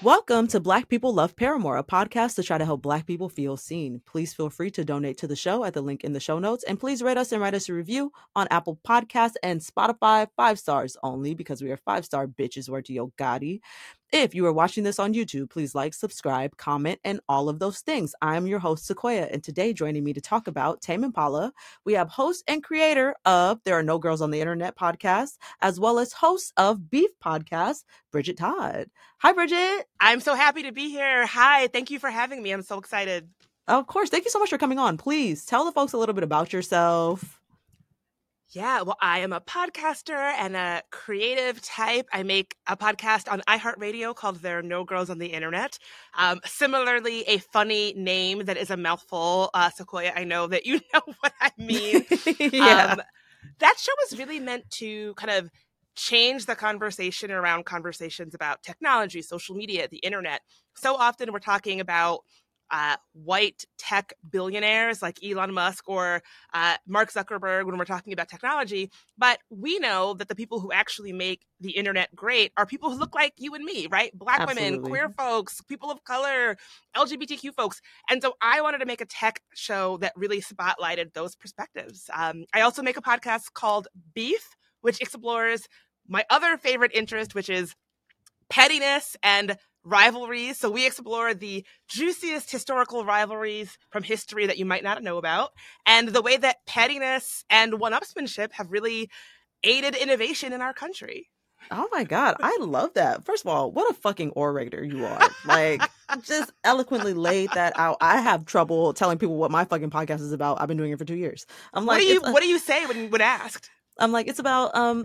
Welcome to Black People Love Paramore, a podcast to try to help Black people feel seen. Please feel free to donate to the show at the link in the show notes, and please rate us and write us a review on Apple Podcasts and Spotify. 5 stars only, because we are 5-star bitches. Word to Yo Gotti. If you are watching this on YouTube, please like, subscribe, comment, and all of those things. I'm your host, Sequoia, and today joining me to talk about Tame Impala, we have host and creator of There Are No Girls on the Internet podcast, as well as host of Beef podcast, Bridget Todd. Hi, Bridget. I'm so happy to be here. Hi, thank you for having me. I'm so excited. Of course. Thank you so much for coming on. Please tell the folks a little bit about yourself. Yeah, well, I am a podcaster and a creative type. I make a podcast on iHeartRadio called There Are No Girls on the Internet. Similarly, a funny name that is a mouthful. Sequoia, I know that you know what I mean. Yeah. That show was really meant to kind of change the conversation around conversations about technology, social media, the internet. So often we're talking about white tech billionaires like Elon Musk or Mark Zuckerberg when we're talking about technology. But we know that the people who actually make the internet great are people who look like you and me, right? Black Absolutely. women, queer folks, people of color, LGBTQ folks. And so I wanted to make a tech show that really spotlighted those perspectives. I also make a podcast called Beef, which explores my other favorite interest, which is pettiness and rivalries. So we explore the juiciest historical rivalries from history that you might not know about, and the way that pettiness and one-upsmanship have really aided innovation in our country. Oh my God, I love that. First of all, what a fucking orator you are. Like, just eloquently laid that out. I have trouble telling people what my fucking podcast is about. I've been doing it for 2 years. I'm like, what do you say when asked? I'm like, it's about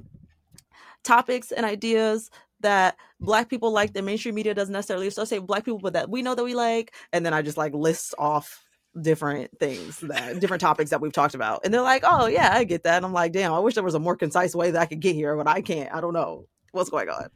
topics and ideas that Black people like that mainstream media doesn't necessarily associate with Black people, but that we know that we like. And then I just like list off different things, different topics that we've talked about. And they're like, oh yeah, I get that. And I'm like, damn, I wish there was a more concise way that I could get here, but I can't. I don't know what's going on.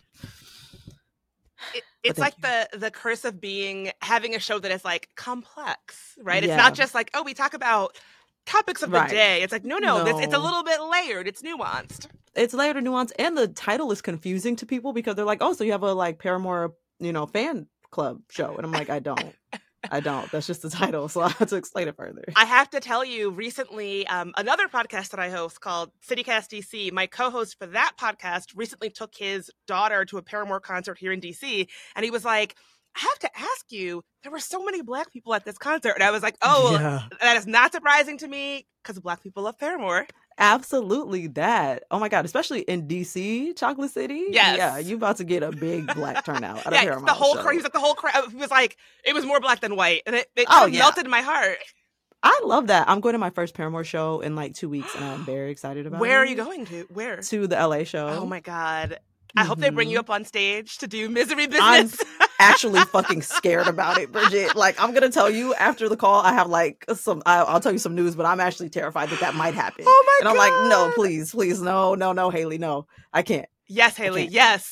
It's like the curse of having a show that is like complex, right? Yeah. It's not just like, oh, we talk about topics of the day. It's like, no. It's a little bit layered. It's nuanced. It's layered and nuanced, and the title is confusing to people because they're like, oh, so you have a like Paramore, fan club show. And I'm like, I don't. That's just the title. So I have to explain it further. I have to tell you, recently, another podcast that I host called CityCast DC, my co-host for that podcast recently took his daughter to a Paramore concert here in DC. And he was like, I have to ask you, there were so many Black people at this concert. And I was like, oh, yeah. That is not surprising to me because Black people love Paramore. Absolutely that. Oh my God, especially in DC, Chocolate City. Yes. Yeah, you about to get a big Black turnout. Yeah, the whole crowd. He was like, the whole crowd. He was like, it was more Black than white. And it melted my heart. I love that. I'm going to my first Paramore show in like 2 weeks, and I'm very excited about it. Where are you going to? Where? To the LA show. Oh my God. I hope they bring you up on stage to do Misery Business. I'm actually fucking scared about it, Bridget. Like, I'm going to tell you after the call, I have like I'll tell you some news, but I'm actually terrified that might happen. Oh my God. And I'm like, no, please, no, Haley, no, I can't. Yes, Haley, yes.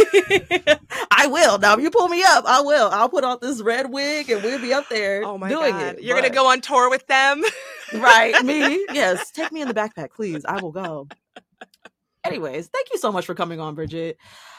I will. Now, if you pull me up, I will. I'll put on this red wig and we'll be up there doing it. You're going to go on tour with them? Right, me? Yes. Take me in the backpack, please. I will go. Anyways, thank you so much for coming on, Bridget.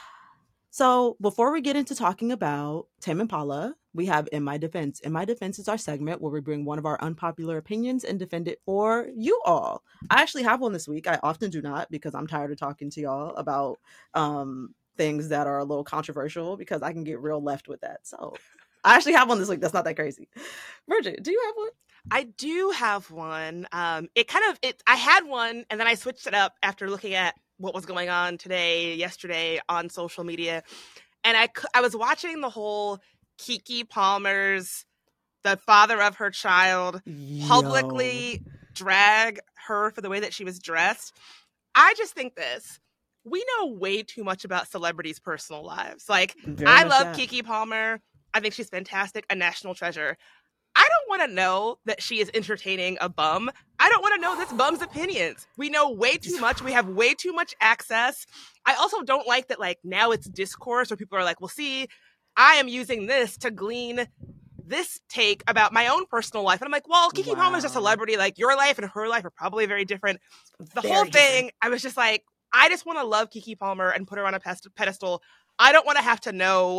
So before we get into talking about Tame Impala, we have In My Defense. In My Defense is our segment where we bring one of our unpopular opinions and defend it for you all. I actually have one this week. I often do not because I'm tired of talking to y'all about things that are a little controversial because I can get real left with that. So I actually have one this week. That's not that crazy. Bridget, do you have one? I do have one. I had one and then I switched it up after looking at what was going on yesterday on social media. And I was watching the whole Keke Palmer's, the father of her child, publicly drag her for the way that she was dressed. I just think we know way too much about celebrities' personal lives. Like, I love Keke Palmer. I think she's fantastic, a national treasure. I don't want to know that she is entertaining a bum. I don't want to know this bum's opinions. We know way too much. We have way too much access. I also don't like that, like, now it's discourse where people are like, well, see, I am using this to glean this take about my own personal life. And I'm like, well, Keke Palmer's a celebrity. Like, your life and her life are probably very different. The whole thing, I was just like, I just want to love Keke Palmer and put her on a pedestal. I don't want to have to know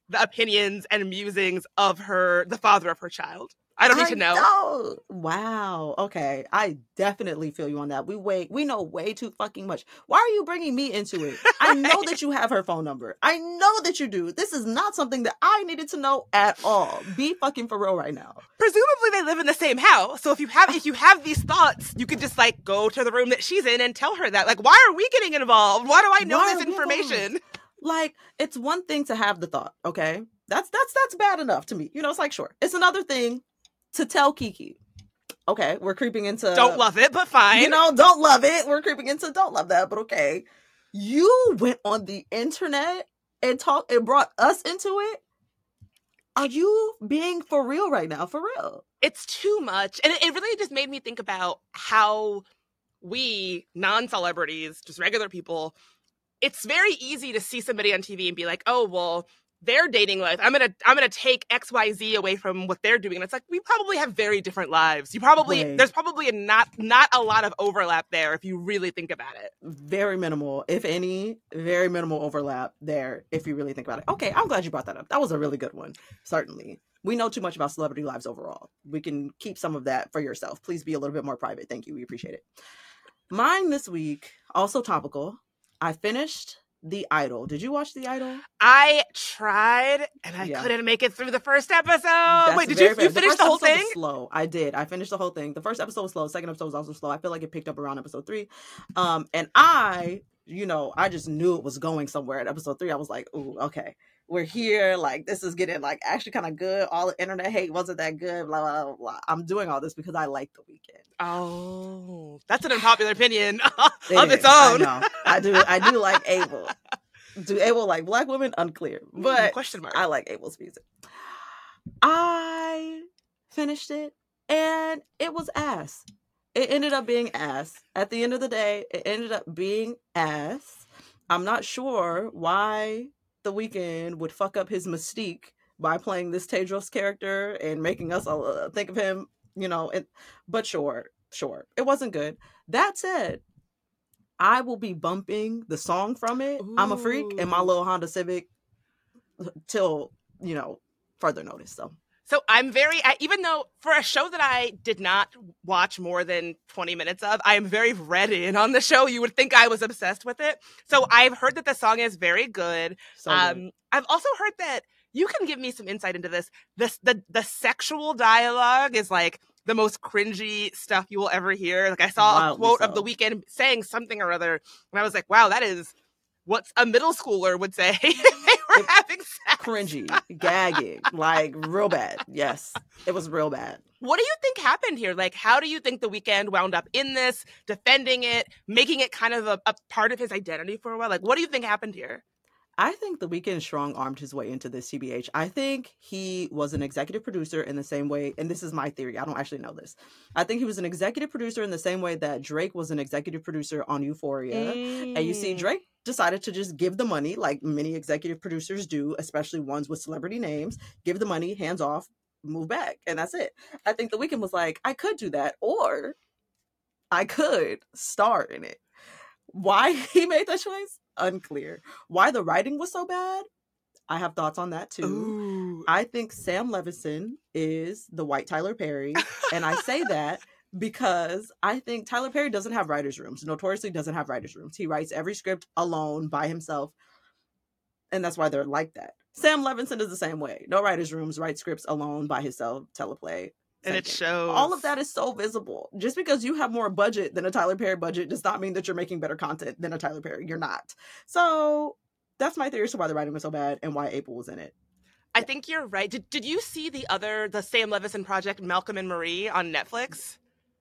the opinions and musings of the father of her child. I don't need to know. Wow. Okay. I definitely feel you on that. We know way too fucking much. Why are you bringing me into it? I know that you have her phone number. I know that you do. This is not something that I needed to know at all. Be fucking for real right now. Presumably they live in the same house. So if you have these thoughts, you could just like go to the room that she's in and tell her that. Like, why are we getting involved? Why do I know this information? Like, it's one thing to have the thought, okay? That's bad enough to me. You know, it's like, sure. It's another thing to tell Kiki, okay, we're creeping into... Don't love it, but fine. You know, don't love it. We're creeping into don't love that, but okay. You went on the internet and brought us into it? Are you being for real right now? For real? It's too much. And it really just made me think about how we, non-celebrities, just regular people, it's very easy to see somebody on TV and be like, oh, well, their dating life, I'm gonna take XYZ away from what they're doing. And it's like, we probably have very different lives. There's probably not a lot of overlap there if you really think about it. Very minimal, if any, very minimal overlap there if you really think about it. Okay, I'm glad you brought that up. That was a really good one. Certainly. We know too much about celebrity lives overall. We can keep some of that for yourself. Please be a little bit more private. Thank you. We appreciate it. Mine this week, also topical. I finished The Idol. Did you watch The Idol? I tried, and I couldn't make it through the first episode. Wait, did you finish the whole thing? Was slow. I did. I finished the whole thing. The first episode was slow. The second episode was also slow. I feel like it picked up around episode 3. And I just knew it was going somewhere at episode 3. I was like, ooh, okay. We're here. Like, this is getting, like, actually kind of good. All the internet hate wasn't that good. Blah, blah, blah, blah. I'm doing all this because I like The Weeknd. Oh, that's an unpopular opinion of its own. I know. I do like Abel. Do Abel like black women? Unclear. But question mark. I like Abel's music. I finished it and it was ass. It ended up being ass. At the end of the day, it ended up being ass. I'm not sure why The Weeknd would fuck up his mystique by playing this Tedros character and making us think of him, but sure. It wasn't good. That said, I will be bumping the song from it. Ooh. I'm a Freak in my little Honda Civic till, further notice. So I'm even though for a show that I did not watch more than 20 minutes of, I am very read in on the show. You would think I was obsessed with it. So I've heard that the song is very good. Good. I've also heard that you can give me some insight into this. The sexual dialogue is like the most cringy stuff you will ever hear. Like I saw a quote of The Weeknd saying something or other, and I was like, wow, that is what a middle schooler would say if they were having sex. Cringy, gagging, like real bad. Yes, it was real bad. What do you think happened here? Like, how do you think The Weeknd wound up in this, defending it, making it kind of a part of his identity for a while? Like, what do you think happened here? I think The Weeknd strong-armed his way into this, TBH. I think he was an executive producer in the same way, and this is my theory, I don't actually know this. I think he was an executive producer in the same way that Drake was an executive producer on Euphoria. And you see, Drake decided to just give the money, like many executive producers do, especially ones with celebrity names, give the money, hands off, move back, and that's it. I think The Weeknd was like, I could do that, or I could star in it. Why he made that choice? Unclear. Why the writing was so bad? I have thoughts on that too. Ooh. I think Sam Levinson is the white Tyler Perry. And I say that because I think Tyler Perry doesn't have writers' rooms. Notoriously doesn't have writers' rooms. He writes every script alone by himself. And that's why they're like that. Sam Levinson is the same way. No writers' rooms, writes scripts alone by himself, teleplay. And it shows. All of that is so visible. Just because you have more budget than a Tyler Perry budget does not mean that you're making better content than a Tyler Perry. You're not. So that's my theory as to why the writing was so bad and why April was in it. I think you're right. Did you see the Sam Levinson project, Malcolm and Marie, on Netflix?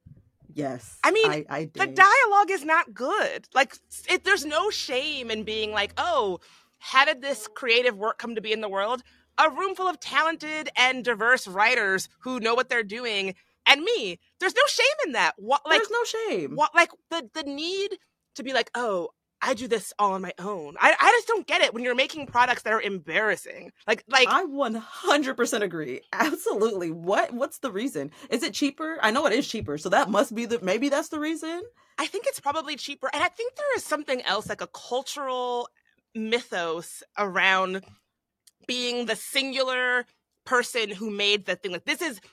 Yes. I mean, I did. The dialogue is not good. Like, there's no shame in being like, oh, how did this creative work come to be in the world? A room full of talented and diverse writers who know what they're doing, and me. There's no shame in that. There's no shame. The need to be like, oh, I do this all on my own. I just don't get it when you're making products that are embarrassing. Like I 100% agree. Absolutely. What's the reason? Is it cheaper? I know it is cheaper, so that must be maybe that's the reason. I think it's probably cheaper, and I think there is something else, like a cultural mythos around being the singular person who made the thing. Like this is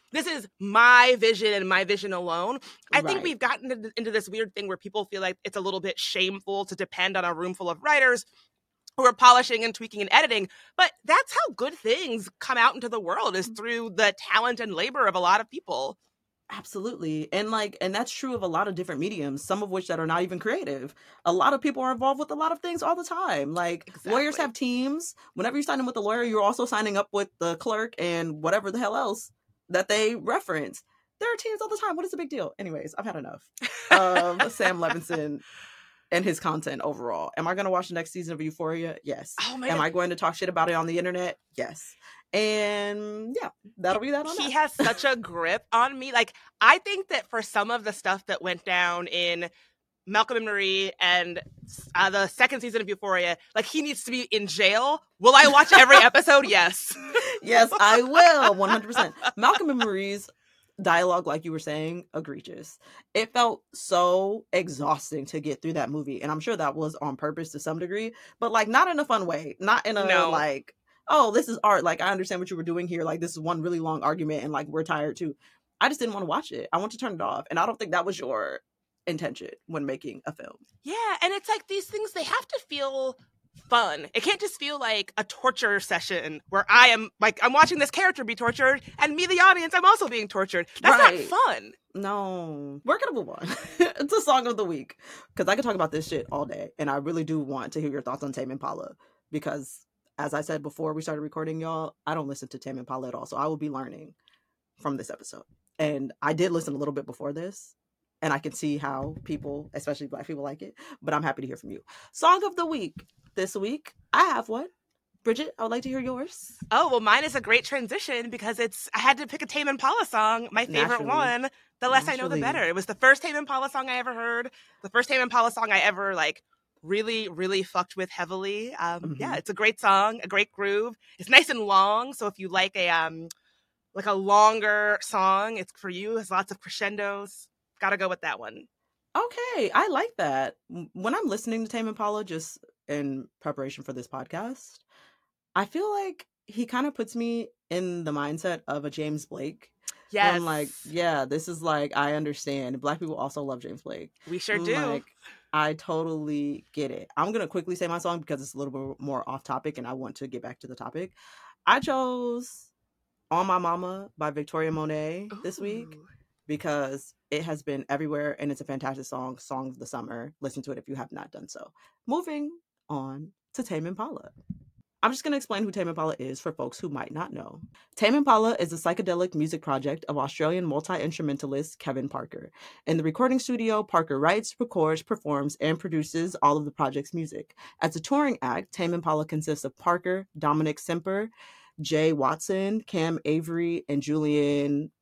my vision and my vision alone. I think we've gotten into this weird thing where people feel like it's a little bit shameful to depend on a room full of writers who are polishing and tweaking and editing, but that's how good things come out into the world, is through the talent and labor of a lot of people. Absolutely. And that's true of a lot of different mediums, some of which that are not even creative. A lot of people are involved with a lot of things all the time. Like lawyers have teams. Whenever you sign in with a lawyer, you're also signing up with the clerk and whatever the hell else that they reference. There are teams all the time. What is the big deal? Anyways, I've had enough of Sam Levinson and his content overall. Am I going to watch the next season of Euphoria? Yes. Oh my Am God. I going to talk shit about it on the internet? Yes. And yeah, that'll be that on He that. has such a grip on me. Like, I think that for some of the stuff that went down in Malcolm and Marie and the second season of Euphoria, like, he needs to be in jail. Will I watch every episode? Yes. Yes, I will. 100%. Malcolm and Marie's dialogue, like you were saying, egregious. It felt so exhausting to get through that movie. And I'm sure that was on purpose to some degree, but like not in a fun way. Not in a like, oh, this is art. Like, I understand what you were doing here. Like, this is one really long argument and like we're tired too. I just didn't want to watch it. I want to turn it off. And I don't think that was your intention when making a film. Yeah. And it's like these things, they have to feel fun. It can't just feel like a torture session where I am like, I'm watching this character be tortured and me, the audience, I'm also being tortured. That's not fun. No. We're gonna move on. It's a song of the week, because I could talk about this shit all day, and I really do want to hear your thoughts on Tame Impala, because as I said before we started recording, y'all, I don't listen to Tame Impala at all, so I will be learning from this episode. And I did listen a little bit before this, and I can see how people, especially Black people, like it, but I'm happy to hear from you. Song of the week. This week, I have one. Bridget, I would like to hear yours. Oh, well, mine is a great transition because I had to pick a Tame Impala song, my favorite one. The less I know, the better. It was the first Tame Impala song I ever heard. The first Tame Impala song I ever, like, really, really fucked with heavily. Yeah, it's a great song, a great groove. It's nice and long, so if you like a longer song, it's for you. It's lots of crescendos. Gotta go with that one. Okay, I like that. When I'm listening to Tame Impala, just in preparation for this podcast, I feel like he kind of puts me in the mindset of a James Blake. Yes. I'm like, yeah, this is like, I understand. Black people also love James Blake. We sure do. Like, I totally get it. I'm going to quickly say my song because it's a little bit more off topic and I want to get back to the topic. I chose On My Mama by Victoria Monet this week because it has been everywhere and it's a fantastic song of the summer. Listen to it if you have not done so. Moving on to Tame Impala. I'm just going to explain who Tame Impala is for folks who might not know. Tame Impala is a psychedelic music project of Australian multi-instrumentalist Kevin Parker. In the recording studio, Parker writes, records, performs, and produces all of the project's music. As a touring act, Tame Impala consists of Parker, Dominic Semper, Jay Watson, Cam Avery, and Julian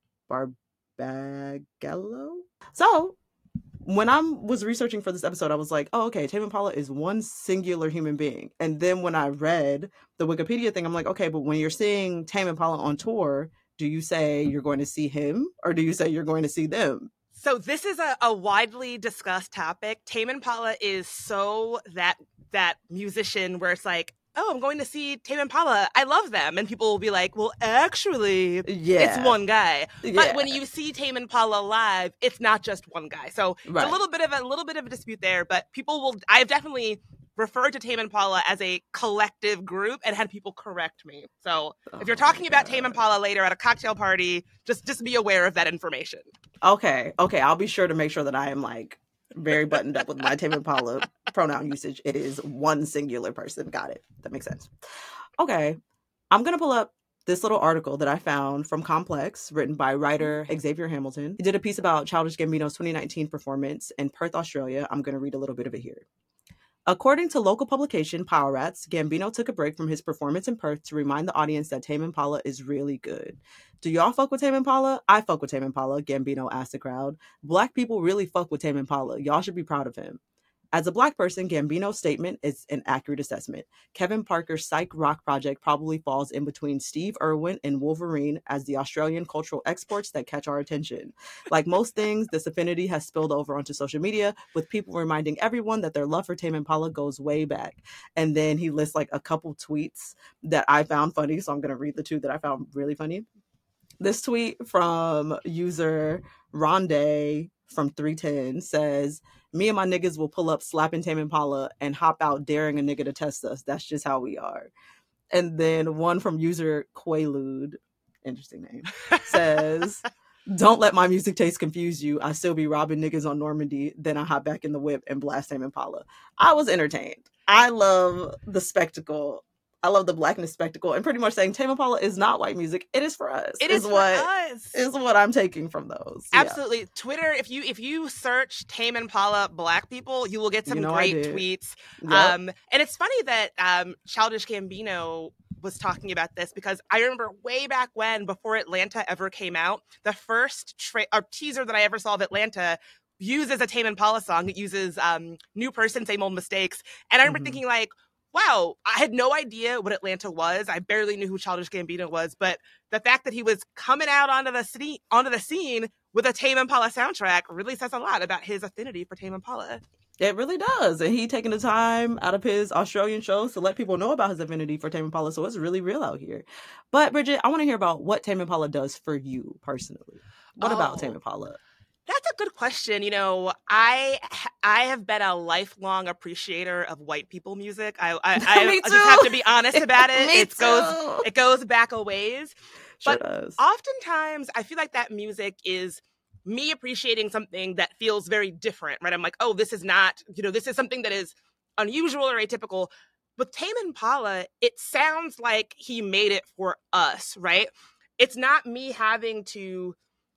Barbagallo. So, when I was researching for this episode, I was like, oh, okay, Tame Impala is one singular human being. And then when I read the Wikipedia thing, I'm like, okay, but when you're seeing Tame Impala on tour, do you say you're going to see him or do you say you're going to see them? So this is a widely discussed topic. Tame Impala is so that musician where it's like, oh, I'm going to see Tame Impala. I love them. And people will be like, well, actually, it's one guy. Yeah. But when you see Tame Impala live, it's not just one guy. So it's a little bit of a dispute there. But I've definitely referred to Tame Impala as a collective group and had people correct me. So if you're talking about Tame Impala later at a cocktail party, just be aware of that information. Okay. I'll be sure to make sure that I am like very buttoned up with my Tame Impala pronoun usage. It is one singular person. Got it. That makes sense. Okay. I'm going to pull up this little article that I found from Complex, written by writer Xavier Hamilton. He did a piece about Childish Gambino's 2019 performance in Perth, Australia. I'm going to read a little bit of it here. According to local publication Power Rats, Gambino took a break from his performance in Perth to remind the audience that Tame Impala is really good. Do y'all fuck with Tame Impala? I fuck with Tame Impala, Gambino asked the crowd. Black people really fuck with Tame Impala. Y'all should be proud of him. As a Black person, Gambino's statement is an accurate assessment. Kevin Parker's psych rock project probably falls in between Steve Irwin and Wolverine as the Australian cultural exports that catch our attention. Like most things, this affinity has spilled over onto social media, with people reminding everyone that their love for Tame Impala goes way back. And then he lists like a couple tweets that I found funny, so I'm going to read the two that I found really funny. This tweet from user Ronde from 310 says, "Me and my niggas will pull up slapping Tame Impala and hop out daring a nigga to test us. That's just how we are." And then one from user Quaalude, interesting name, says, "Don't let my music taste confuse you. I still be robbing niggas on Normandy. Then I hop back in the whip and blast Tame Impala." I was entertained. I love the spectacle. I love the Blackness spectacle, and pretty much saying Tame Impala is not white music. It is for us. It is for us. Is what I'm taking from those. Absolutely. Yeah. Twitter, if you search Tame Impala Black people, you will get some great tweets. Yep. And it's funny that Childish Gambino was talking about this, because I remember way back when, before Atlanta ever came out, the first teaser that I ever saw of Atlanta uses a Tame Impala song. It uses New Person, Same Old Mistakes. And I remember thinking like, wow, I had no idea what Atlanta was. I barely knew who Childish Gambino was, but the fact that he was coming out onto the scene with a Tame Impala soundtrack really says a lot about his affinity for Tame Impala. It really does. And he taking the time out of his Australian shows to let people know about his affinity for Tame Impala. So it's really real out here. But Bridget, I want to hear about what Tame Impala does for you personally. What about Tame Impala? That's a good question. You know, I have been a lifelong appreciator of white people music. I just have to be honest about it. It goes back a ways. Sure but does. Oftentimes I feel like that music is me appreciating something that feels very different, right? I'm like, oh, this is not, this is something that is unusual or atypical. With Tame Impala, it sounds like he made it for us, right? It's not me having to,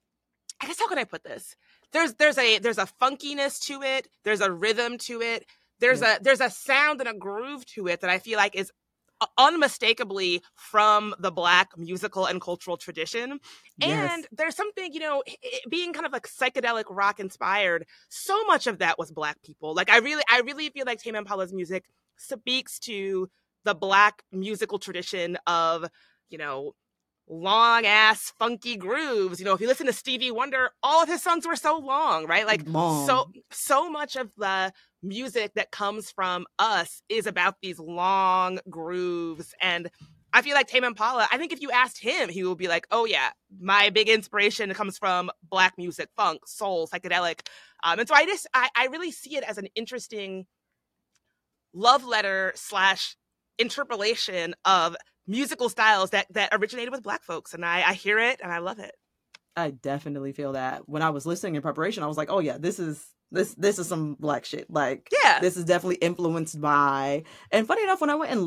I guess, how can I put this? There's a funkiness to it. There's a rhythm to it. There's a sound and a groove to it that I feel like is unmistakably from the Black musical and cultural tradition. Yes. And there's something, being kind of like psychedelic rock inspired, so much of that was Black people. Like I really feel like Tame Impala's music speaks to the Black musical tradition of, long ass funky grooves. If you listen to Stevie Wonder, all of his songs were so long, right? Like long. So much of the music that comes from us is about these long grooves. And I feel like Tame Impala, I think if you asked him, he would be like, oh yeah, my big inspiration comes from Black music, funk, soul, psychedelic. And so I really see it as an interesting love letter / interpolation of musical styles that originated with Black folks. And I hear it and I love it. I definitely feel that. When I was listening in preparation, I was like, oh yeah, this is some Black shit. Like, yeah, this is definitely influenced by. And funny enough, when I went and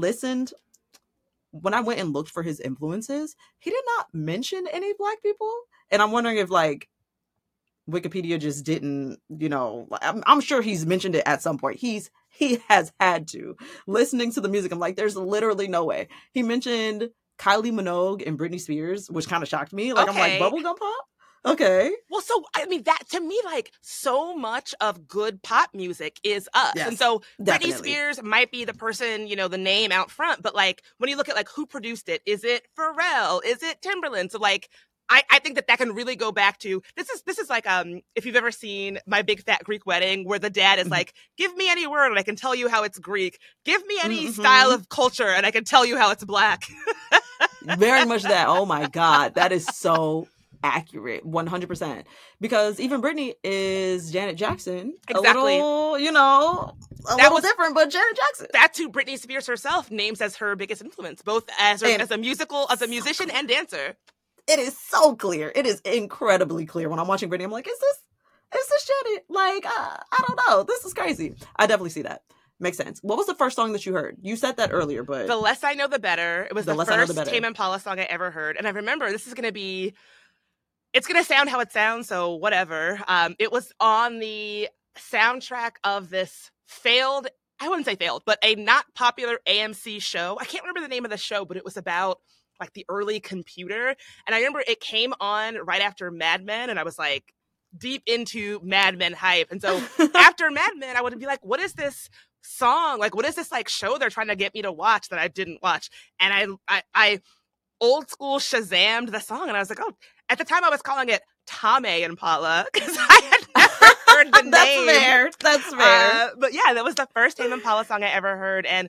looked for his influences, he did not mention any Black people. And I'm wondering if like Wikipedia just didn't, I'm sure he's mentioned it at some point. He has had to. Listening to the music, I'm like, there's literally no way. He mentioned Kylie Minogue and Britney Spears, which kind of shocked me. Like, okay. I'm like, bubblegum pop? Okay. Well, so, I mean, that, to me, like, so much of good pop music is us. Yes, and so definitely. Britney Spears might be the person, the name out front, but, like, when you look at, like, who produced it, is it Pharrell? Is it Timberland? So, like, I think that can really go back to this is like if you've ever seen My Big Fat Greek Wedding, where the dad is like, give me any word and I can tell you how it's Greek. Give me any style of culture and I can tell you how it's Black. Very much that. Oh my God, that is so accurate, 100%. Because even Britney is Janet Jackson. Exactly. A little different, but Janet Jackson. That's who Britney Spears herself names as her biggest influence, both as a musician and dancer. It is so clear. It is incredibly clear. When I'm watching Britney, I'm like, is this shit? Like, I don't know. This is crazy. I definitely see that. Makes sense. What was the first song that you heard? You said that earlier, but... The Less I Know, the Better. It was the first Tame Impala song I ever heard. And I remember it's going to sound how it sounds, so whatever. It was on the soundtrack of this failed, I wouldn't say failed, but a not popular AMC show. I can't remember the name of the show, but it was about like the early computer. And I remember it came on right after Mad Men. And I was like, deep into Mad Men hype. And so after Mad Men, I would be like, what is this song? Like, what is this like show they're trying to get me to watch that I didn't watch? And I old school Shazammed the song, and I was like, oh, at the time I was calling it Tame Impala because I had never heard the name. That's fair. But yeah, that was the first Tame Impala song I ever heard, and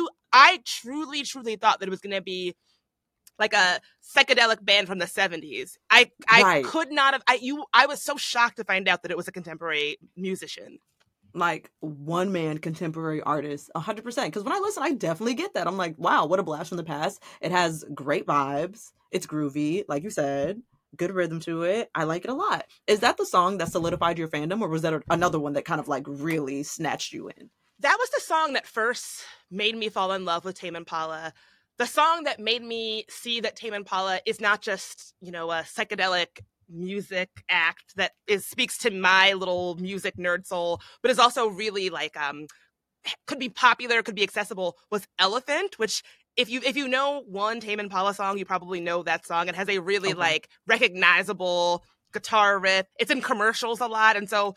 I truly thought that it was going to be like a psychedelic band from the 70s. I could not have. I was so shocked to find out that it was a contemporary musician. Like one man contemporary artist, 100%. Because when I listen, I definitely get that. I'm like, wow, what a blast from the past. It has great vibes. It's groovy, like you said. Good rhythm to it. I like it a lot. Is that the song that solidified your fandom, or was that another one that kind of like really snatched you in? That was the song that first made me fall in love with Tame Impala. The song that made me see that Tame Impala is not just, a psychedelic music act that speaks to my little music nerd soul, but is also really like could be popular, could be accessible, was Elephant, which if you know one Tame Impala song, you probably know that song. It has a really like recognizable guitar riff. It's in commercials a lot. And so,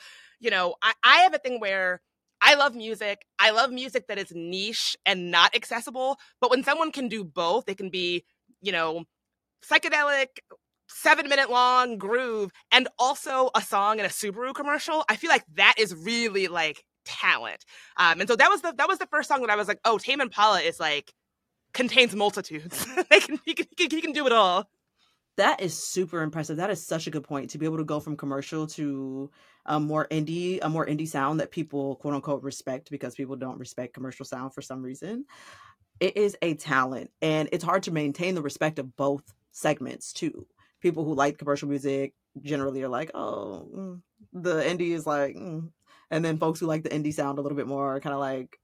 I have a thing where I love music. I love music that is niche and not accessible. But when someone can do both, they can be, psychedelic, 7-minute long groove, and also a song in a Subaru commercial. I feel like that is really like talent. And so that was the first song that I was like, oh, Tame Impala is like contains multitudes. He can do it all. That is super impressive. That is such a good point, to be able to go from commercial to a more indie sound that people quote unquote respect, because people don't respect commercial sound for some reason. It is a talent, and it's hard to maintain the respect of both segments too. People who like commercial music generally are like, oh, the indie is like, and then folks who like the indie sound a little bit more are kind of like,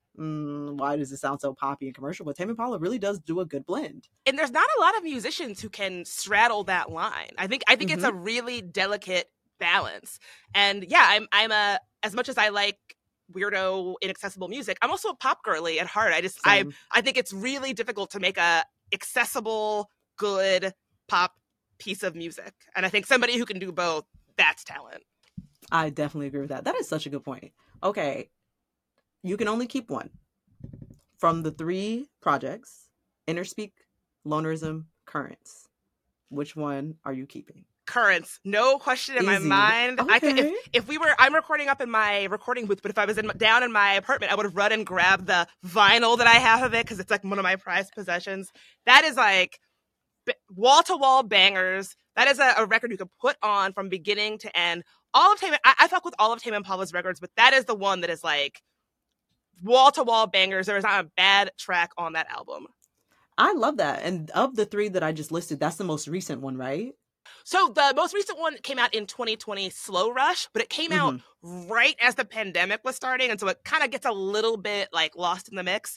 why does it sound so poppy and commercial? But Tame Impala really does do a good blend. And there's not a lot of musicians who can straddle that line. I think it's a really delicate balance. And yeah, I'm as much as I like weirdo, inaccessible music, I'm also a pop girly at heart. I think it's really difficult to make a accessible, good pop piece of music. And I think somebody who can do both, that's talent. I definitely agree with that. That is such a good point. Okay. You can only keep one. From the 3 projects, Interspeak, Lonerism, Currents. Which one are you keeping? Currents, no question in my mind. Okay. I'm recording up in my recording booth, but if I was down in my apartment, I would have run and grabbed the vinyl that I have of it, because it's like one of my prized possessions. That is like wall-to-wall bangers. That is a record you could put on from beginning to end. All of Tame, I fuck with all of Tame Impala's records, but that is the one that is like wall-to-wall bangers. There is not a bad track on that album. I love that. And of the 3 that I just listed, that's the most recent one, right? So the most recent one came out in 2020, Slow Rush, but it came out right as the pandemic was starting, and so it kind of gets a little bit like lost in the mix.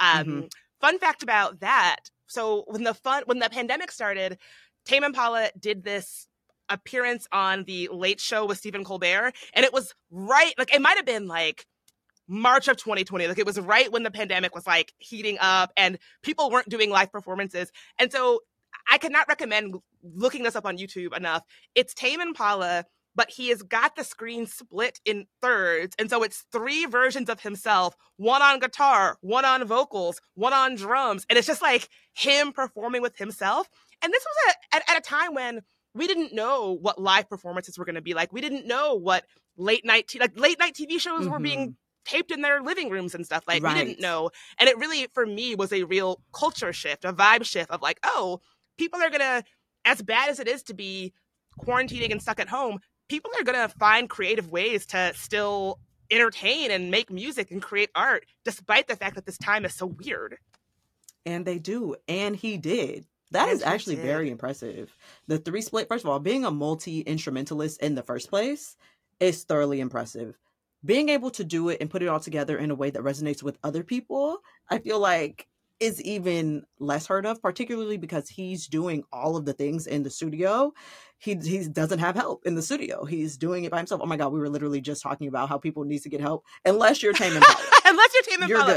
Fun fact about that: so when the pandemic started, Tame Impala did this appearance on the Late Show with Stephen Colbert, and it was right, like it might have been like March of 2020. Like it was right when the pandemic was like heating up and people weren't doing live performances. And so I could not recommend looking this up on YouTube enough. It's Tame Impala, but he has got the screen split in thirds. And so it's 3 versions of himself, one on guitar, one on vocals, one on drums. And it's just like him performing with himself. And this was at a time when we didn't know what live performances were going to be like. We didn't know what late night TV shows were being taped in their living rooms and stuff. Like we didn't know. And it really, for me, was a real culture shift, a vibe shift of like, oh, people are going to, as bad as it is to be quarantining and stuck at home, people are going to find creative ways to still entertain and make music and create art, despite the fact that this time is so weird. And they do. And he did. That is actually very impressive. The 3 split, first of all, being a multi-instrumentalist in the first place is thoroughly impressive. Being able to do it and put it all together in a way that resonates with other people, I feel like is even less heard of, particularly because he's doing all of the things in the studio. He doesn't have help in the studio. He's doing it by himself. Oh my God, we were literally just talking about how people need to get help. Unless you're Tame Impala. Unless you're Tame Impala. You're good.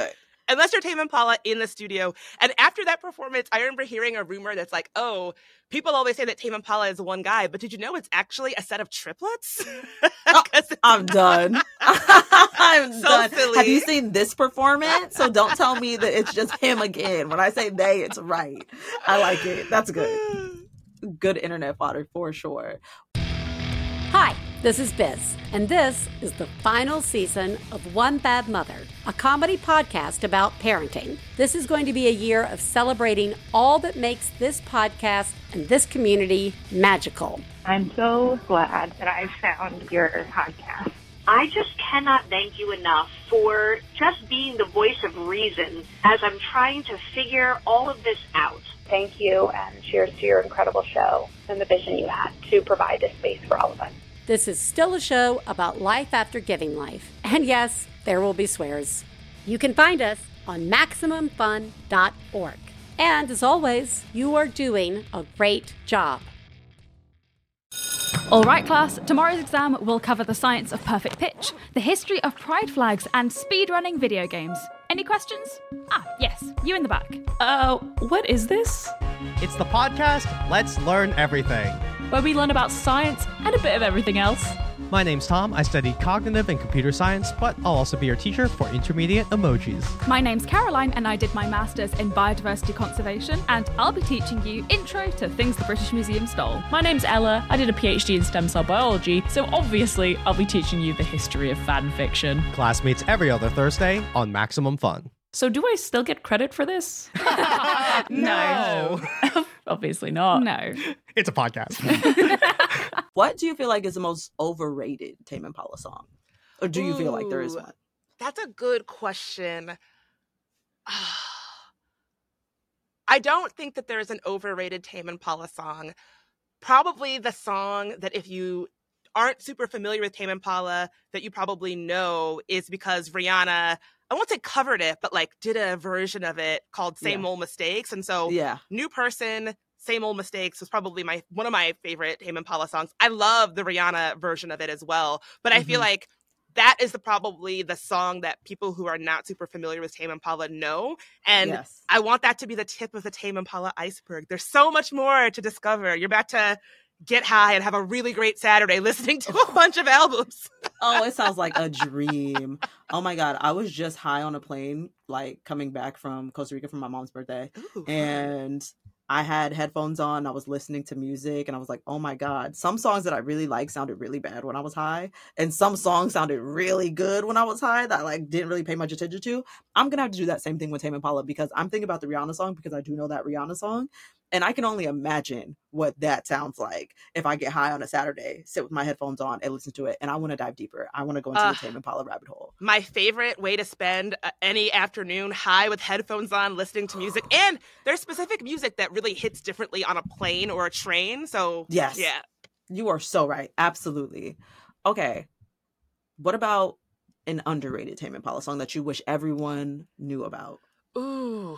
unless you're Tame Impala in the studio. And after that performance, I remember hearing a rumor that's like, oh, people always say that Tame Impala is one guy, but did you know it's actually a set of triplets? Oh, I'm done. I'm So done. silly. Have you seen this performance? So don't tell me that it's just him again. When I say they, it's right. I like it. That's good. Good internet fodder for sure. Hi, this is Biz, and this is the final season of One Bad Mother, a comedy podcast about parenting. This is going to be a year of celebrating all that makes this podcast and this community magical. I'm so glad that I found your podcast. I just cannot thank you enough for just being the voice of reason as I'm trying to figure all of this out. Thank you, and cheers to your incredible show and the vision you had to provide this space for all of us. This is still a show about life after giving life. And yes, there will be swears. You can find us on MaximumFun.org. And as always, you are doing a great job. All right, class, tomorrow's exam will cover the science of perfect pitch, the history of pride flags, and speedrunning video games. Any questions? Yes, you in the back. What is this? It's the podcast Let's Learn Everything, Where we learn about science and a bit of everything else. My name's Tom. I study cognitive and computer science, but I'll also be your teacher for intermediate emojis. My name's Caroline, and I did my master's in biodiversity conservation, and I'll be teaching you intro to things the British Museum stole. My name's Ella. I did a PhD in stem cell biology, so obviously I'll be teaching you the history of fan fiction. Class meets every other Thursday on Maximum Fun. So do I still get credit for this? No. Obviously not. No. It's a podcast. What do you feel like is the most overrated Tame Impala song? Or do you feel like there is one? That's a good question. I don't think that there's an overrated Tame Impala song. Probably the song that if you aren't super familiar with Tame Impala that you probably know is because Rihanna, I won't say covered it, but like did a version of it called Same Old Mistakes. And so New Person, Same Old Mistakes was probably one of my favorite Tame Impala songs. I love the Rihanna version of it as well. But I feel like that is probably the song that people who are not super familiar with Tame Impala know. And I want that to be the tip of the Tame Impala iceberg. There's so much more to discover. You're about to get high and have a really great Saturday listening to a bunch of albums. Oh, it sounds like a dream. Oh my God. I was just high on a plane, like coming back from Costa Rica for my mom's birthday. Ooh, and I had headphones on. I was listening to music and I was like, oh my God, some songs that I really like sounded really bad when I was high. And some songs sounded really good when I was high that I like didn't really pay much attention to. I'm going to have to do that same thing with Tame Impala because I'm thinking about the Rihanna song because I do know that Rihanna song. And I can only imagine what that sounds like if I get high on a Saturday, sit with my headphones on and listen to it. And I want to dive deeper. I want to go into the Tame Impala rabbit hole. My favorite way to spend any afternoon high with headphones on, listening to music. And there's specific music that really hits differently on a plane or a train. So, yes. Yeah. You are so right. Absolutely. Okay. What about an underrated Tame Impala song that you wish everyone knew about? Ooh.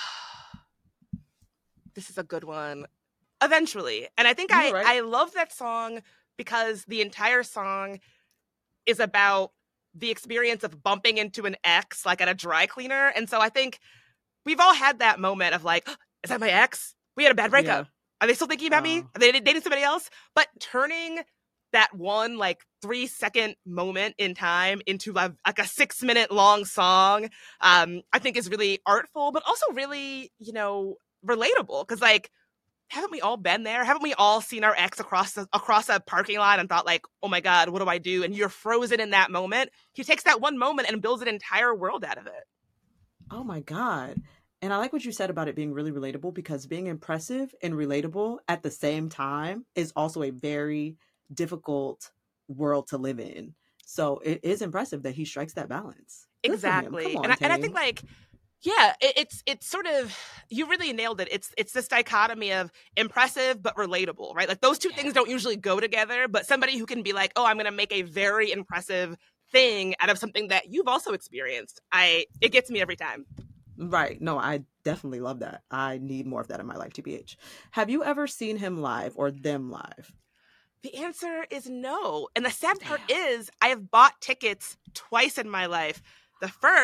This is a good one. Eventually. And I think I love that song because the entire song is about the experience of bumping into an ex, like at a dry cleaner. And so I think we've all had that moment of like, oh, is that my ex? We had a bad breakup. Are they still thinking about me? Are they dating somebody else? But turning that one like 3-second moment in time into like a 6-minute long song, I think is really artful, but also really, relatable. Because like, haven't we all been there? Haven't we all seen our ex across a parking lot and thought like, oh my God, what do I do? And you're frozen in that moment. He takes that one moment and builds an entire world out of it. Oh my God. And I like what you said about it being really relatable because being impressive and relatable at the same time is also a very difficult world to live in. So it is impressive that he strikes that balance. Exactly. On, and I think like, yeah, it's sort of, you really nailed it. It's this dichotomy of impressive but relatable, right? Like those two things don't usually go together, but somebody who can be like, oh, I'm going to make a very impressive thing out of something that you've also experienced. It gets me every time. Right. No, I definitely love that. I need more of that in my life, TBH. Have you ever seen him live or them live? The answer is no. And the sad part is I have bought tickets twice in my life. The first,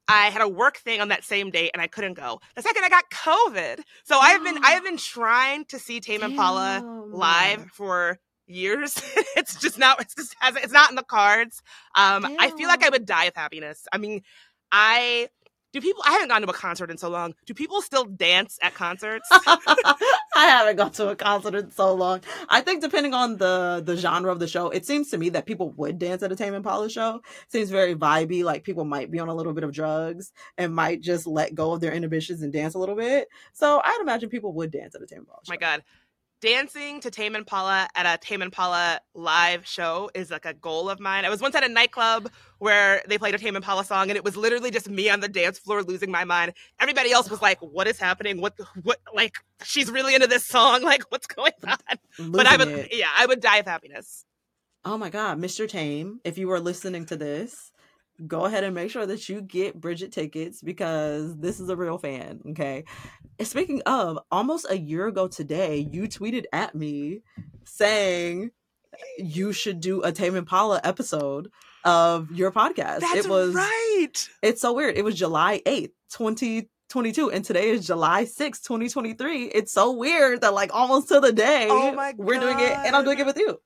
I had a work thing on that same date and I couldn't go. The second I got COVID. So I have been trying to see Tame Impala live for years. It's not in the cards. I feel like I would die of happiness. I mean, I haven't gone to a concert in so long. Do people still dance at concerts? I haven't gone to a concert in so long. I think depending on the genre of the show, it seems to me that people would dance at a Tame Impala show. It seems very vibey, like people might be on a little bit of drugs and might just let go of their inhibitions and dance a little bit. So I'd imagine people would dance at a Tame Impala show. My God. Dancing to Tame Impala at a Tame Impala live show is like a goal of mine. I was once at a nightclub where they played a Tame Impala song and it was literally just me on the dance floor losing my mind. Everybody else was like, what is happening? What, like, she's really into this song. Like, what's going on? But I would die of happiness. Oh my God, Mr. Tame, if you are listening to this, go ahead and make sure that you get Bridget tickets because this is a real fan, okay? And speaking of, almost a year ago today, you tweeted at me saying you should do a Tame Impala episode of your podcast. That's right. It's so weird. It was July 8th, 2022, and today is July 6th, 2023. It's so weird that like almost to the day we're doing it and I'm doing it with you.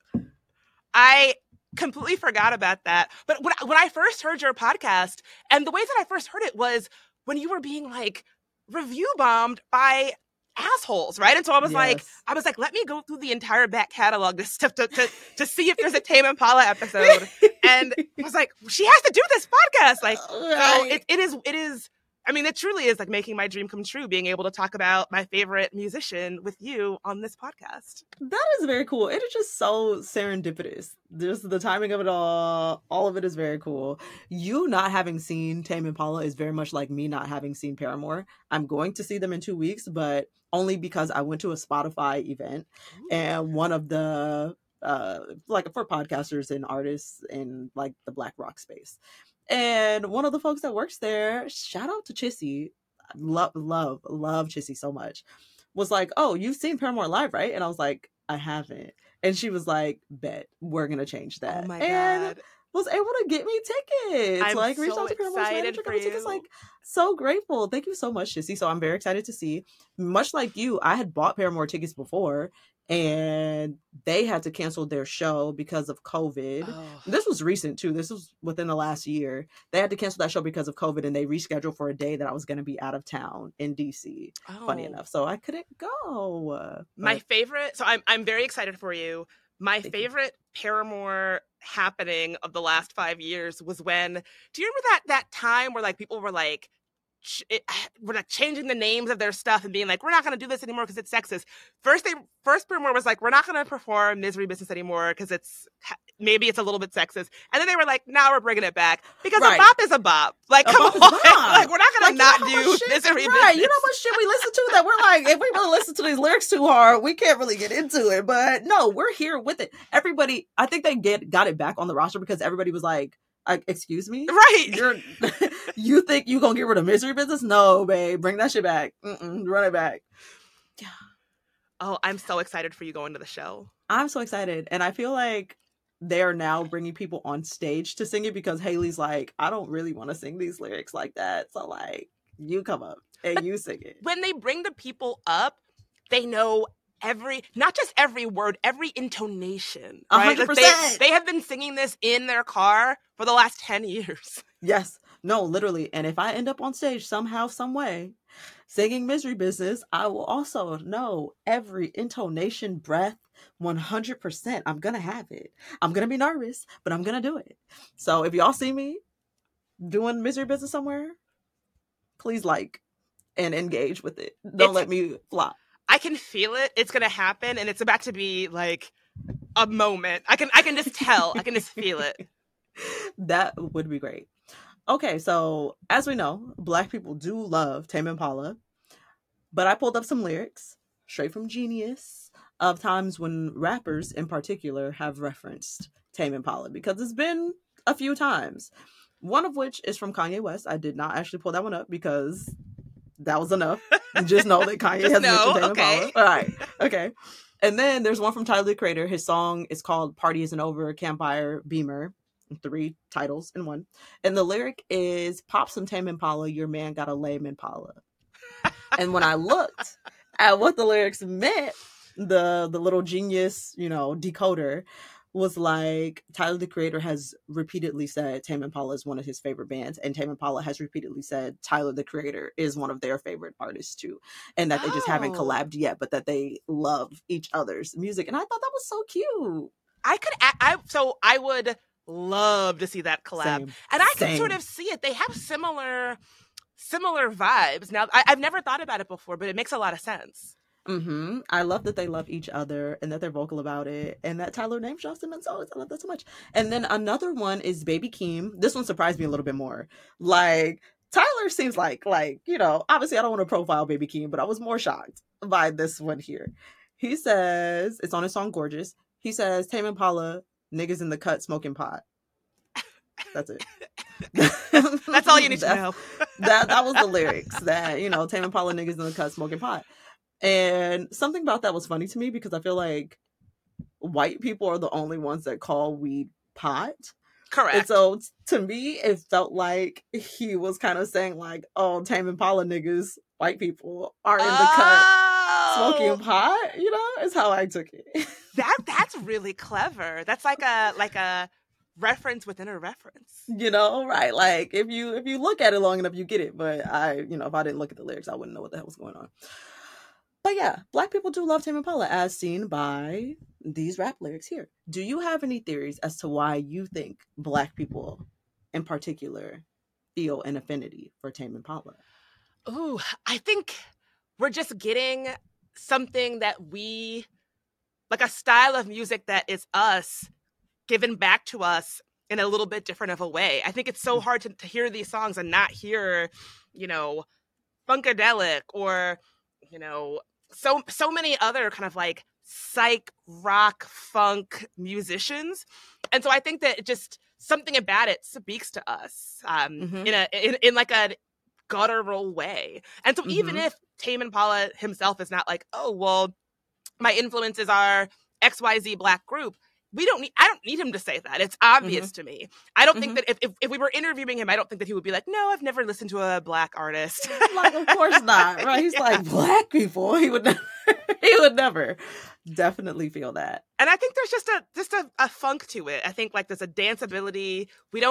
I completely forgot about that. But when I first heard your podcast, and the way that I first heard it was when you were being like review bombed by assholes, right? And so I was like, let me go through the entire back catalog to see if there's a Tame Impala episode. And I was like, she has to do this podcast. Like, so it is. I mean, it truly is like making my dream come true, being able to talk about my favorite musician with you on this podcast. That is very cool. It is just so serendipitous. Just the timing of it all of it is very cool. You not having seen Tame Impala is very much like me not having seen Paramore. I'm going to see them in 2 weeks, but only because I went to a Spotify event and one of the like for podcasters and artists in like the Black rock space. And one of the folks that works there, shout out to Chissy, love Chissy so much, was like, oh, you've seen Paramore live, right? And I was like, I haven't. And she was like, bet, we're going to change that. Oh my God. Was able to get me tickets. I'm like, reached so out to Paramore's manager, got me tickets. Like, so grateful. Thank you so much, Chissy. So I'm very excited to see. Much like you, I had bought Paramore tickets before, and they had to cancel their show because of COVID. Oh. This was recent too. This was within the last year. They had to cancel that show because of COVID, and they rescheduled for a day that I was going to be out of town in DC. Oh. Funny enough, so I couldn't go. My favorite. So I'm very excited for you. My favorite Paramore happening of the last 5 years was when. Do you remember that time where like people were like, we're like changing the names of their stuff and being like, we're not going to do this anymore because it's sexist. First Paramore was like, we're not going to perform Misery Business anymore because maybe it's a little bit sexist. And then they were like, now we're bringing it back because a bop is a bop. Like, come on. Like, we're not going to not do Misery Business. Right. You know what shit we listen to that we're like, if we really listen to these lyrics too hard, we can't really get into it. But no, we're here with it. Everybody, I think they got it back on the roster because everybody was like, excuse me? Right. You think you gonna get rid of Misery Business? No, babe. Bring that shit back. Run it back. Oh, I'm so excited for you going to the show. I'm so excited. And I feel like they're now bringing people on stage to sing it because Haley's like, I don't really want to sing these lyrics like that. So like, you come up and you sing it. When they bring the people up, they know not just every word, every intonation. Right? 100%. Like they have been singing this in their car for the last 10 years. Yes. No, literally. And if I end up on stage somehow, some way, singing Misery Business, I will also know every intonation, breath, 100%. I'm going to have it. I'm going to be nervous, but I'm going to do it. So if y'all see me doing Misery Business somewhere, please like and engage with it. Don't let me flop. I can feel it. It's going to happen. And it's about to be like a moment. I can just tell. I can just feel it. That would be great. Okay, so as we know, Black people do love Tame Impala, but I pulled up some lyrics straight from Genius of times when rappers in particular have referenced Tame Impala because it's been a few times. One of which is from Kanye West. I did not actually pull that one up because that was enough. Just know that Kanye has mentioned Tame Impala. All right, okay. And then there's one from Tyler, the Creator. His song is called Party Isn't Over, Campfire, Beamer. 3 titles in one. And the lyric is, "Pop some Tame Impala, your man got a lame Impala." And when I looked at what the lyrics meant, the little genius, decoder was like, Tyler, the Creator, has repeatedly said Tame Impala is one of his favorite bands, and Tame Impala has repeatedly said Tyler, the Creator, is one of their favorite artists too, and that they just haven't collabed yet, but that they love each other's music. And I thought that was so cute. I would love to see that collab. Same. And I can sort of see it. They have similar vibes. Now, I've never thought about it before, but it makes a lot of sense. I love that they love each other and that they're vocal about it, and that Tyler name drops them in songs. I love that so much. And then another one is Baby Keem. This one surprised me a little bit more. Like, Tyler seems like, obviously I don't want to profile Baby Keem, but I was more shocked by this one here. He says, it's on his song Gorgeous. He says, Tame Impala, niggas in the cut smoking pot. That's it. That's all you need to know. that was the lyrics. That, Tame Impala, niggas in the cut smoking pot. And something about that was funny to me because I feel like white people are the only ones that call weed pot. Correct. And so to me, it felt like he was kind of saying like, oh, Tame Impala niggas, white people, are in the cut smoking pot, is how I took it. That's really clever. That's like a reference within a reference. Right? Like if you look at it long enough, you get it. But if I didn't look at the lyrics, I wouldn't know what the hell was going on. But yeah, Black people do love Tame Impala, as seen by these rap lyrics here. Do you have any theories as to why you think Black people in particular feel an affinity for Tame Impala? Ooh, I think we're just getting something that like a style of music that is us, given back to us in a little bit different of a way. I think it's so hard to hear these songs and not hear, Funkadelic or, so many other kind of like psych rock funk musicians. And so I think that just something about it speaks to us in like a guttural way. And so even if Tame Impala himself is not like, oh, well, my influences are XYZ Black group, I don't need him to say that. It's obvious to me. I don't think that if we were interviewing him, I don't think that he would be like, no, I've never listened to a Black artist. Like, of course not, right? He's like, Black people. He would never definitely feel that. And I think there's just a funk to it. I think like there's a danceability.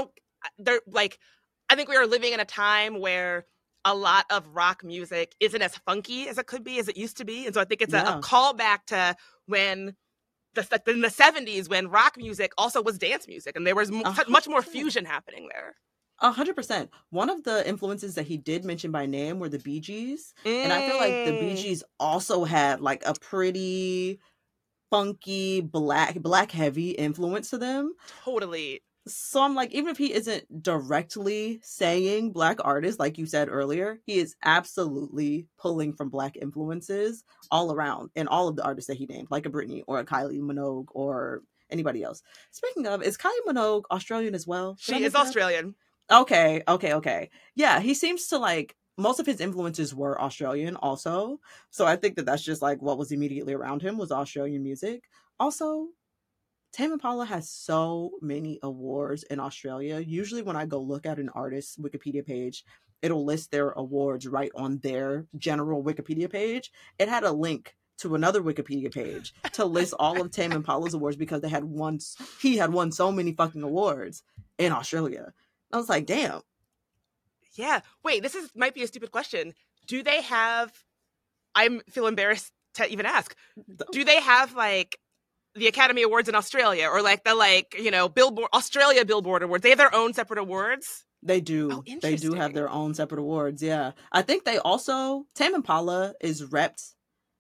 I think we are living in a time where a lot of rock music isn't as funky as it could be, as it used to be. And so I think it's a callback to when in the 70s when rock music also was dance music and there was much more fusion happening there. 100%. One of the influences that he did mention by name were the Bee Gees. And I feel like the Bee Gees also had like a pretty funky black heavy influence to them. Totally. So I'm like, even if he isn't directly saying Black artists, like you said earlier, he is absolutely pulling from Black influences all around in all of the artists that he named, like a Britney or a Kylie Minogue or anybody else. Speaking of, is Kylie Minogue Australian as well? She is Australian. Okay. Yeah, he seems to like, most of his influences were Australian also. So I think that that's just like what was immediately around him was Australian music. Also, Tame Impala has so many awards in Australia. Usually when I go look at an artist's Wikipedia page, it'll list their awards right on their general Wikipedia page. It had a link to another Wikipedia page to list all of Tame Impala's awards because he had won so many fucking awards in Australia. I was like, damn. Yeah. Wait, might be a stupid question. Do they have, I feel embarrassed to even ask, do they have like the Academy Awards in Australia or like the Billboard Australia Billboard Awards? They have their own separate awards? They do. Oh, they do have their own separate awards, yeah. I think they also, Tame Impala is repped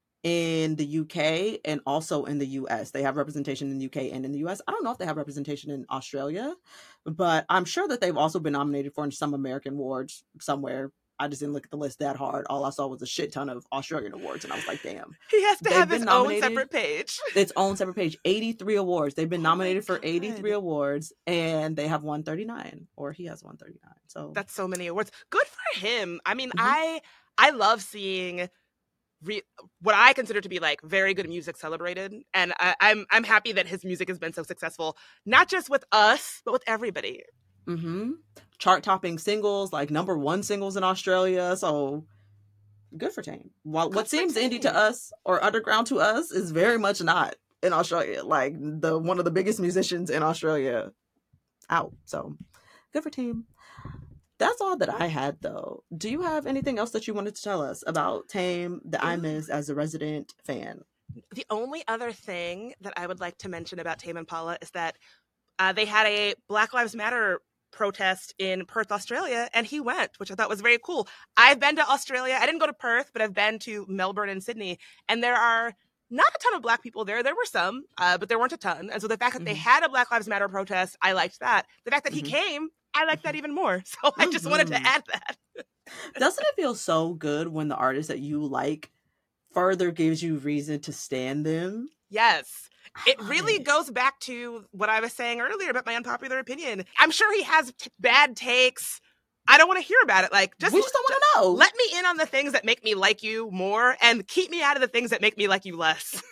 in the UK and also in the US. They have representation in the UK and in the US. I don't know if they have representation in Australia, but I'm sure that they've also been nominated for some American awards somewhere. I just didn't look at the list that hard. All I saw was a shit ton of Australian awards, and I was like, damn. He has to have his own separate page. Its own separate page. 83 awards. They've been nominated for 83 awards, and they have won 39, or he has won 39. So that's so many awards. Good for him. I mean, I love seeing what I consider to be like very good music celebrated. And I'm happy that his music has been so successful, not just with us, but with everybody. Mm-hmm. Chart-topping singles, like #1 singles in Australia. So good for Tame. What seems indie to us or underground to us is very much not in Australia. Like one of the biggest musicians in Australia out. So good for Tame. That's all that I had, though. Do you have anything else that you wanted to tell us about Tame that I missed as a resident fan? The only other thing that I would like to mention about Tame Impala is that they had a Black Lives Matter protest in Perth, Australia, and he went, which I thought was very cool. I've been to Australia. I didn't go to Perth, but I've been to Melbourne and Sydney, and there are not a ton of Black people there. There were some, but there weren't a ton. And so the fact that they had a Black Lives Matter protest, I liked that. The fact that he came, I like that even more. So I just wanted to add that. Doesn't it feel so good when the artist that you like further gives you reason to stan them? Yes. It really goes back to what I was saying earlier about my unpopular opinion. I'm sure he has bad takes. I don't want to hear about it. Like, we just don't want to know. Let me in on the things that make me like you more and keep me out of the things that make me like you less.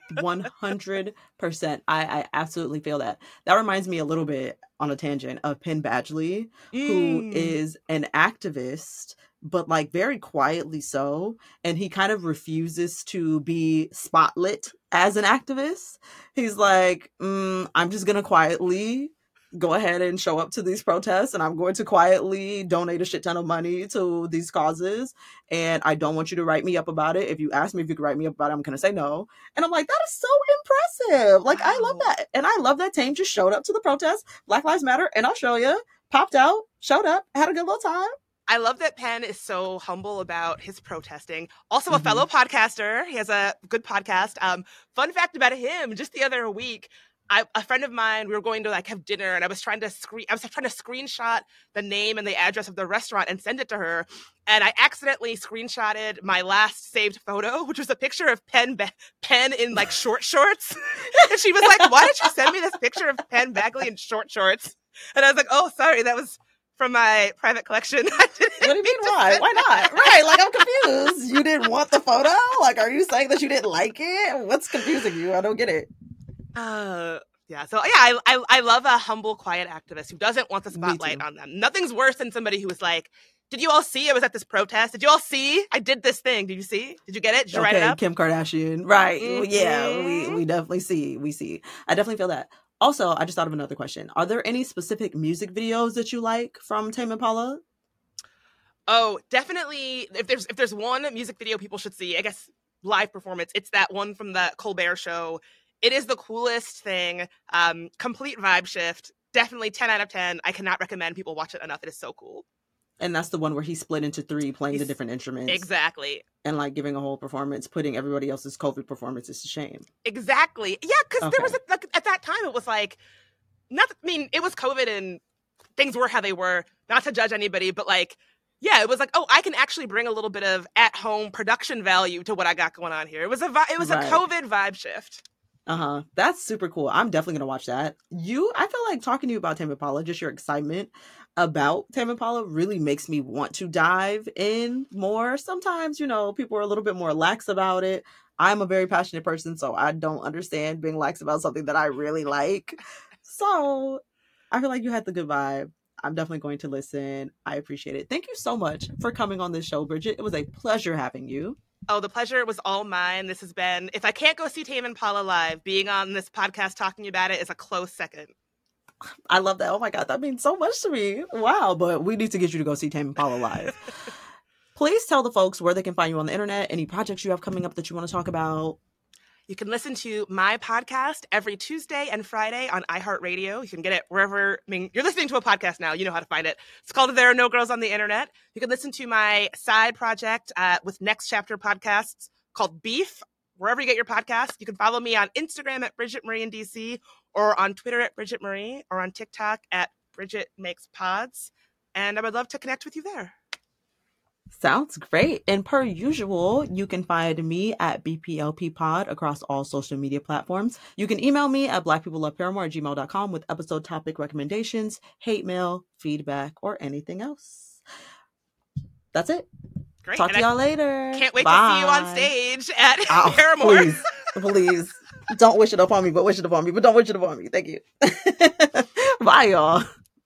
100%. I absolutely feel that. That reminds me a little bit, on a tangent, of Penn Badgley, who is an activist, but like very quietly so. And he kind of refuses to be spotlit as an activist. He's like, I'm just going to quietly go ahead and show up to these protests, and I'm going to quietly donate a shit ton of money to these causes, and I don't want you to write me up about it. If you ask me if you could write me up about it, I'm going to say no. And I'm like, that is so impressive. Like, I love that. And I love that Tame just showed up to the protest, Black Lives Matter in Australia, popped out, showed up, had a good little time. I love that Penn is so humble about his protesting. Also a fellow podcaster. He has a good podcast. Fun fact about him, just the other week, a friend of mine, we were going to like have dinner, and I was trying to screenshot the name and the address of the restaurant and send it to her. And I accidentally screenshotted my last saved photo, which was a picture of Penn in like short shorts. And she was like, why did you send me this picture of Penn Badgley in short shorts? And I was like, oh, sorry, that was from my private collection. What do you mean why? Why not? Right, like I'm confused. You didn't want the photo? Like, are you saying that you didn't like it? What's confusing you? I don't get it. Yeah. So yeah, I love a humble, quiet activist who doesn't want the spotlight on them. Nothing's worse than somebody who was like, did you all see I was at this protest? Did you all see I did this thing? Did you see? Did you get it? Did you write it up? Kim Kardashian. Right. Yeah, we definitely see. We see. I definitely feel that. Also, I just thought of another question. Are there any specific music videos that you like from Tame Impala? Oh, definitely. If there's one music video people should see, I guess live performance, it's that one from the Colbert Show. It is the coolest thing. Complete vibe shift. Definitely 10 out of 10. I cannot recommend people watch it enough. It is so cool. And that's the one where he split into 3 playing the different instruments. Exactly. And like giving a whole performance, putting everybody else's COVID performances to shame. Exactly. Yeah, because there was, at that time, it was like, it was COVID and things were how they were. Not to judge anybody, but like, yeah, it was like, oh, I can actually bring a little bit of at-home production value to what I got going on here. It was a COVID vibe shift. That's super cool. I'm definitely gonna watch that. I feel like talking to you about Tame Impala, just your excitement about Tame Impala really makes me want to dive in more. Sometimes, people are a little bit more lax about it. I'm a very passionate person, so I don't understand being lax about something that I really like. So I feel like you had the good vibe. I'm definitely going to listen. I appreciate it. Thank you so much for coming on this show, Bridget. It was a pleasure having you. Oh, the pleasure was all mine. This has been, if I can't go see Tame Impala live, being on this podcast talking about it is a close second. I love that. Oh my God, that means so much to me. Wow, but we need to get you to go see Tame Impala live. Please tell the folks where they can find you on the internet, any projects you have coming up that you want to talk about. You can listen to my podcast every Tuesday and Friday on iHeartRadio. You can get it wherever, you're listening to a podcast now. You know how to find it. It's called There Are No Girls on the Internet. You can listen to my side project with Next Chapter Podcasts called Beef, wherever you get your podcasts. You can follow me on Instagram at Bridget Marie in DC, or on Twitter at Bridget Marie, or on TikTok at Bridget Makes Pods. And I would love to connect with you there. Sounds great. And per usual, you can find me at BPLP Pod across all social media platforms. You can email me at blackpeopleloveparamore@gmail.com with episode topic recommendations, hate mail, feedback, or anything else. That's it. Great. Talk to y'all later. Can't wait Bye. to see you on stage at Paramore. Please. Don't wish it upon me, but wish it upon me. But don't wish it upon me. Thank you. Bye, y'all.